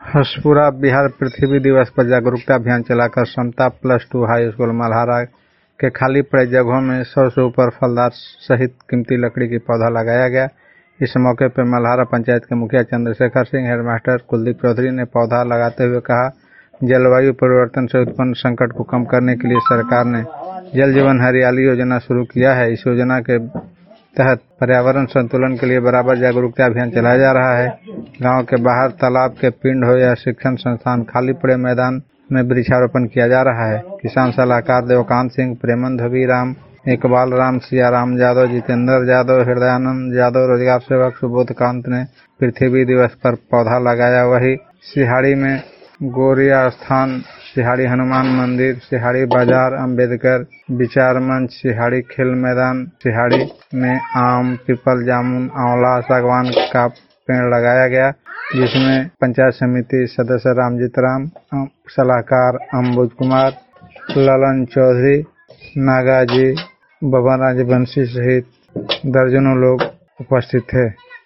हसपुरा बिहार पृथ्वी दिवस पर जागरूकता अभियान चलाकर समता +2 हाई स्कूल मल्हारा के खाली पड़े जगहों में 100 से ऊपर फलदार सहित कीमती लकड़ी की पौधा लगाया गया। इस मौके पर मल्हारा पंचायत के मुखिया चंद्रशेखर सिंह, हेडमास्टर कुलदीप चौधरी ने पौधा लगाते हुए कहा, जलवायु परिवर्तन से उत्पन्न संकट को कम करने के लिए सरकार ने जल जीवन हरियाली योजना शुरू किया है। इस योजना के तहत पर्यावरण संतुलन के लिए बराबर जागरूकता अभियान चलाया जा रहा है। गांव के बाहर तालाब के पिंड हो या शिक्षण संस्थान, खाली पड़े मैदान में वृक्षारोपण किया जा रहा है। किसान सलाहकार देवकांत सिंह, प्रेमन धवीराम, इकबाल राम, सियाराम यादव, जितेंद्र यादव, हृदयानंद यादव, रोजगार सेवक सुबोध कांत ने पृथ्वी दिवस पर पौधा लगाया। वही सिहाड़ी में गोरिया स्थान, सिहाड़ी हनुमान मंदिर, सिहाड़ी बाजार, अंबेडकर विचार मंच, सिहाड़ी खेल मैदान, सिहाड़ी में आम, पीपल, जामुन, आंवला, सागवान का पेड़ लगाया गया, जिसमें पंचायत समिति सदस्य रामजीत राम, सलाहकार अम्बुज कुमार, ललन चौधरी, नागाजी, बबन राजवंशी सहित दर्जनों लोग उपस्थित थे।